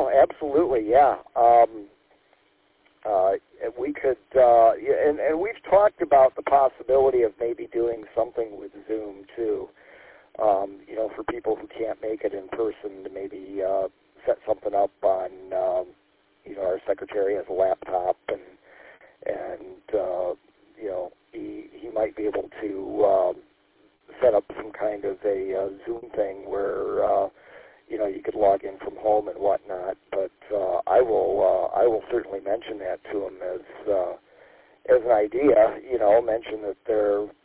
absolutely, yeah. We could, and we've talked about the possibility of maybe doing something with Zoom too. For people who can't make it in person, to maybe set something up on, our secretary has a laptop, and he might be able to set up some kind of a Zoom thing where you could log in from home and whatnot. But I will certainly mention that to him as an idea. Mention that there